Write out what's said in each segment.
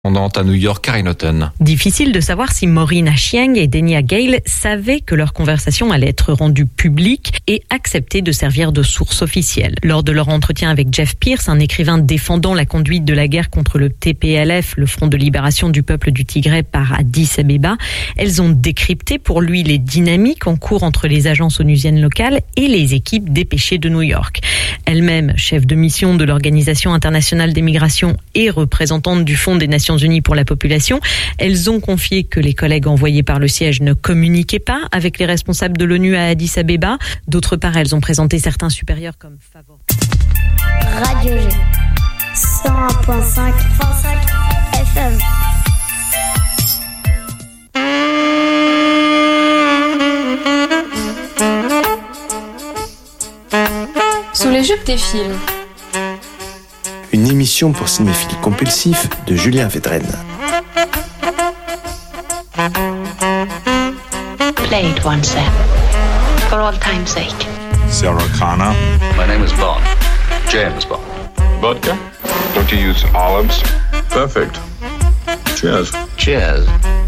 À New York, Karine Houghton. Difficile de savoir si Maureen Achieng et Denia Gale savaient que leur conversation allait être rendue publique et accepter de servir de source officielle. Lors de leur entretien avec Jeff Pierce, un écrivain défendant la conduite de la guerre contre le TPLF, le Front de libération du peuple du Tigray par Addis Abeba, elles ont décrypté pour lui les dynamiques en cours entre les agences onusiennes locales et les équipes dépêchées de New York. Elle-même, chef de mission de l'Organisation internationale des migrations et représentante du Fonds des Nations Unies pour la population, elles ont confié que les collègues envoyés par le siège ne communiquaient pas avec les responsables de l'ONU à Addis Abeba. D'autre part, elles ont présenté certains supérieurs comme favoris. Radio G 101.5 FM. Sous les jupes des films. Une émission pour cinéphiles compulsifs de Julien Védrenne. Play it once, sir. For all time's sake. Sarah Connor. My name is Bond. James Bond. Vodka? Don't you use olives? Perfect. Cheers. Cheers.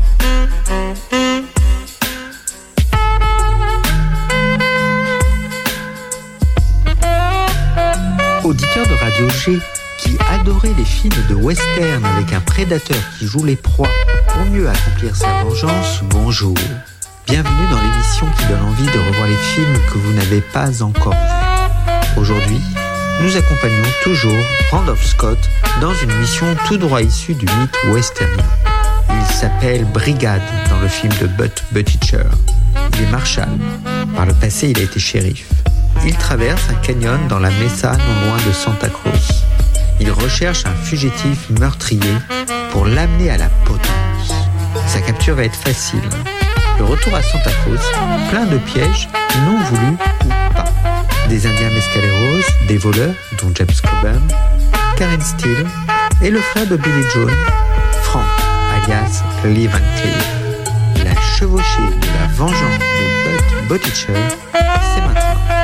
Auditeur de Radio G qui adorait les films de western avec un prédateur qui joue les proies pour mieux accomplir sa vengeance, bonjour. Bienvenue dans l'émission qui donne envie de revoir les films que vous n'avez pas encore vus. Aujourd'hui, nous accompagnons toujours Randolph Scott dans une mission tout droit issue du mythe westernien. Il s'appelle Brigade dans le film de Butch Buttigieg. Il est marshal. Par le passé, il a été shérif. Il traverse un canyon dans la Mesa non loin de Santa Cruz. Il recherche un fugitif meurtrier pour l'amener à la potence. Sa capture va être facile. Le retour à Santa Cruz, plein de pièges, non voulus ou pas. Des Indiens mescaleros, des voleurs, dont James Coburn, Karen Steele et le frère de Billy Jones, Frank, alias Lee Van Cleef. La chevauchée de la vengeance de Butch Buttigieg, c'est maintenant.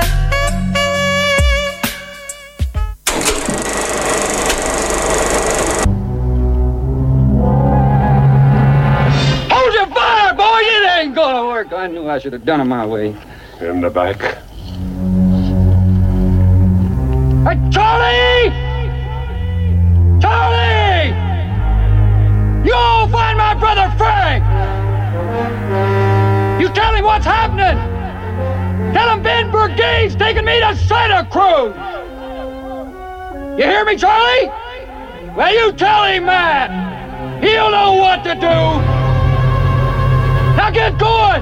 I knew I should have done it my way. In the back. Hey, Charlie! Charlie! You'll find my brother Frank! You tell him what's happening! Tell him Ben Brigade's taking me to Santa Cruz! You hear me, Charlie? Well, you tell him that! He'll know what to do! Now get going!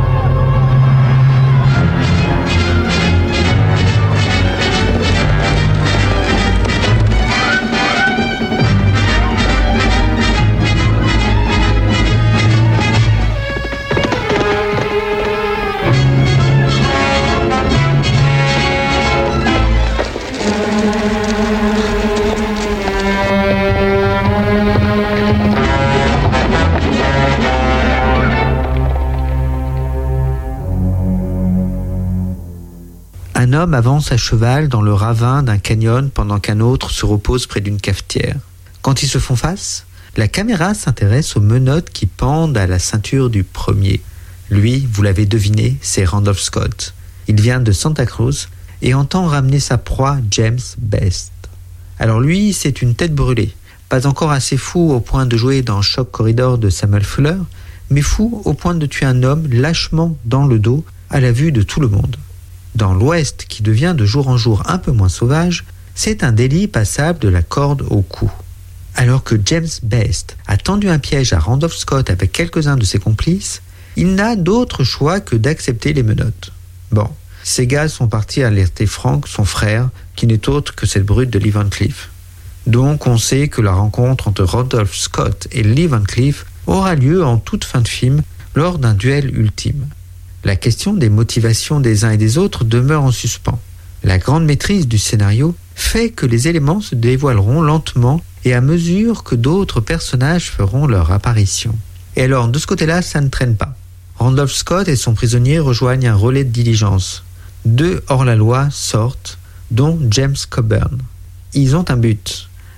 Un homme avance à cheval dans le ravin d'un canyon pendant qu'un autre se repose près d'une cafetière. Quand ils se font face, la caméra s'intéresse aux menottes qui pendent à la ceinture du premier. Lui, vous l'avez deviné, c'est Randolph Scott. Il vient de Santa Cruz et entend ramener sa proie, James Best. Alors lui, c'est une tête brûlée. Pas encore assez fou au point de jouer dans Shock Corridor de Samuel Fuller, mais fou au point de tuer un homme lâchement dans le dos à la vue de tout le monde. Dans l'Ouest, qui devient de jour en jour un peu moins sauvage, c'est un délit passable de la corde au cou. Alors que James Best a tendu un piège à Randolph Scott avec quelques-uns de ses complices, il n'a d'autre choix que d'accepter les menottes. Bon, ces gars sont partis alerter Frank, son frère, qui n'est autre que cette brute de Lee Van Cleef. Donc on sait que la rencontre entre Randolph Scott et Lee Van Cleef aura lieu en toute fin de film lors d'un duel ultime. La question des motivations des uns et des autres demeure en suspens. La grande maîtrise du scénario fait que les éléments se dévoileront lentement et à mesure que d'autres personnages feront leur apparition. Et alors, de ce côté-là, ça ne traîne pas. Randolph Scott et son prisonnier rejoignent un relais de diligence. 2 hors-la-loi sortent, dont James Coburn. Ils ont un but,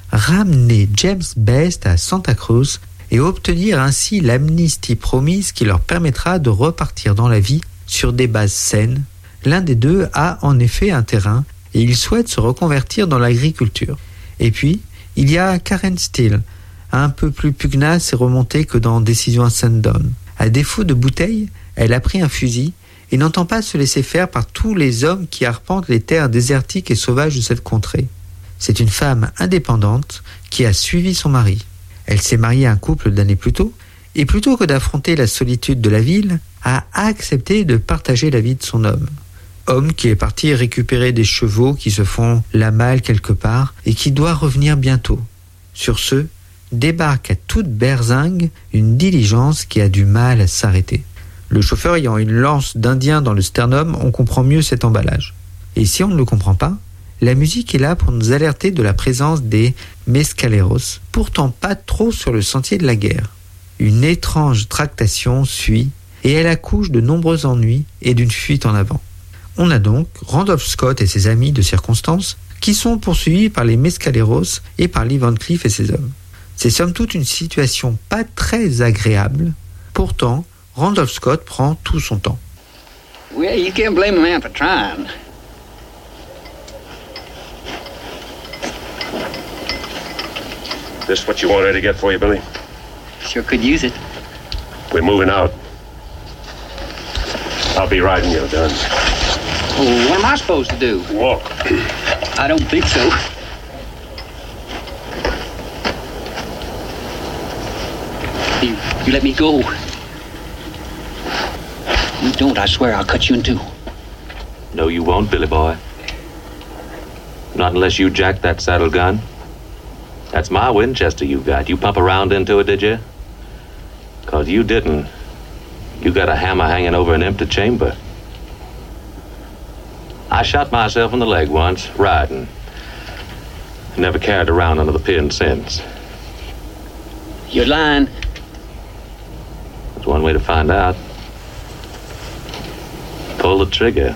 ramener James Best à Santa Cruz et obtenir ainsi l'amnistie promise qui leur permettra de repartir dans la vie sur des bases saines. L'un des deux a en effet un terrain et il souhaite se reconvertir dans l'agriculture. Et puis, il y a Karen Steele, un peu plus pugnace et remontée que dans Décision à Sundown. À défaut de bouteille, elle a pris un fusil et n'entend pas se laisser faire par tous les hommes qui arpentent les terres désertiques et sauvages de cette contrée. C'est une femme indépendante qui a suivi son mari. Elle s'est mariée à un couple d'années plus tôt, et plutôt que d'affronter la solitude de la ville, a accepté de partager la vie de son homme. Homme qui est parti récupérer des chevaux qui se font la malle quelque part et qui doit revenir bientôt. Sur ce, débarque à toute berzingue une diligence qui a du mal à s'arrêter. Le chauffeur ayant une lance d'Indien dans le sternum, on comprend mieux cet emballage. Et si on ne le comprend pas, la musique est là pour nous alerter de la présence des mescaleros, pourtant pas trop sur le sentier de la guerre. Une étrange tractation suit, et elle accouche de nombreux ennuis et d'une fuite en avant. On a donc Randolph Scott et ses amis de circonstance qui sont poursuivis par les mescaleros et par Lee Van Cleef et ses hommes. C'est somme toute une situation pas très agréable. Pourtant, Randolph Scott prend tout son temps. Well, you can't blame a man for trying. This what you wanted to get for you, Billy? Sure could use it. We're moving out. I'll be riding your gun. Oh, what am I supposed to do? Walk. I don't think so. You let me go. You don't, I swear I'll cut you in two. No, you won't, Billy boy. Not unless you jack that saddle gun. That's my Winchester you got. You pump around into it, did you? 'Cause you didn't. You got a hammer hanging over an empty chamber. I shot myself in the leg once, riding. Never carried around under the pin since. You're lying. There's one way to find out. Pull the trigger.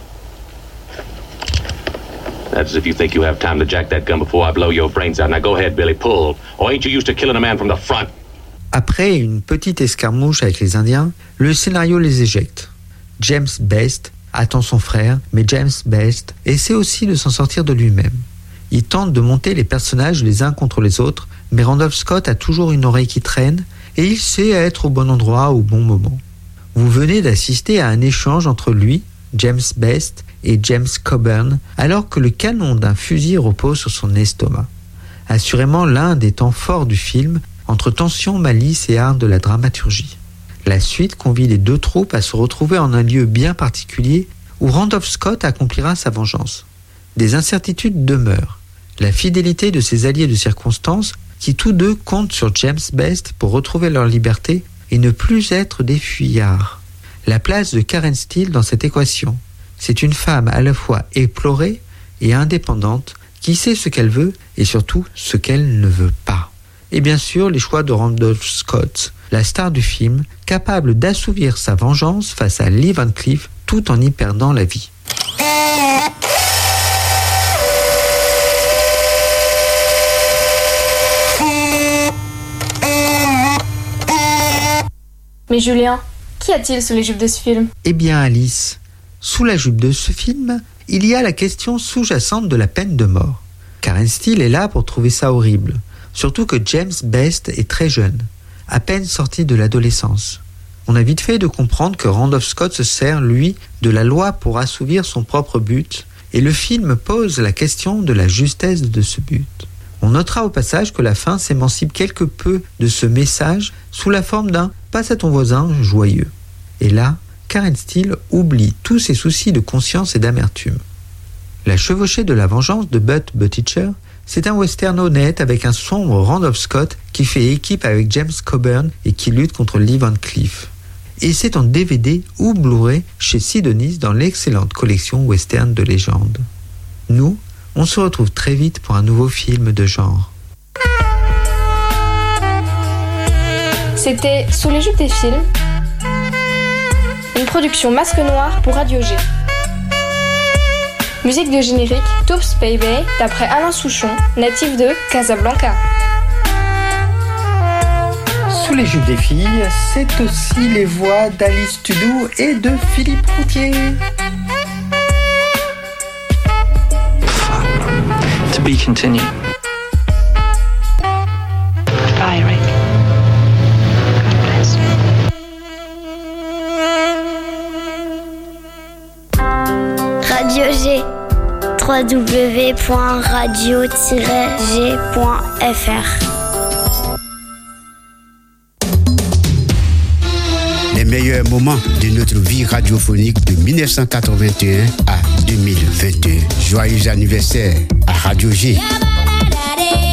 That's if you think you have time to jack that gun before I blow your brains out. Now go ahead, Billy, pull. Or ain't you used to killing a man from the front? Après une petite escarmouche avec les Indiens, le scénario les éjecte. James Best attend son frère, mais James Best essaie aussi de s'en sortir de lui-même. Il tente de monter les personnages les uns contre les autres, mais Randolph Scott a toujours une oreille qui traîne et il sait être au bon endroit au bon moment. Vous venez d'assister à un échange entre lui, James Best, et James Coburn, alors que le canon d'un fusil repose sur son estomac. Assurément l'un des temps forts du film, entre tension, malice et art de la dramaturgie. La suite convie les deux troupes à se retrouver en un lieu bien particulier où Randolph Scott accomplira sa vengeance. Des incertitudes demeurent. La fidélité de ses alliés de circonstance, qui tous deux comptent sur James Best pour retrouver leur liberté et ne plus être des fuyards. La place de Karen Steele dans cette équation. C'est une femme à la fois éplorée et indépendante qui sait ce qu'elle veut et surtout ce qu'elle ne veut pas. Et bien sûr, les choix de Randolph Scott, la star du film, capable d'assouvir sa vengeance face à Lee Van Cleef tout en y perdant la vie. Mais Julien, qu'y a-t-il sous les jupes de ce film ? Eh bien Alice, sous la jupe de ce film, il y a la question sous-jacente de la peine de mort. Karen Steele est là pour trouver ça horrible, surtout que James Best est très jeune, à peine sorti de l'adolescence. On a vite fait de comprendre que Randolph Scott se sert, lui, de la loi pour assouvir son propre but, et le film pose la question de la justesse de ce but. On notera au passage que la fin s'émancipe quelque peu de ce message sous la forme d'un « passe à ton voisin » joyeux. Et là, Karen Steele oublie tous ses soucis de conscience et d'amertume. La chevauchée de la vengeance de Bud Buttigieg, c'est un western honnête avec un sombre Randolph Scott qui fait équipe avec James Coburn et qui lutte contre Lee Van Cleef. Et c'est en DVD ou Blu-ray chez Sidonis dans l'excellente collection western de légende. Nous, on se retrouve très vite pour un nouveau film de genre. C'était Sous les jupes des films, une production Masque Noir pour Radio G. Musique de générique Toops Baby d'après Alain Souchon, natif de Casablanca. Sous les jupes des filles, c'est aussi les voix d'Alice Tudou et de Philippe Routier. To be continued. Bye, Rick. God bless. Radio G. www.radio-g.fr. Les meilleurs moments de notre vie radiophonique de 1981 à 2021. Joyeux anniversaire à Radio G.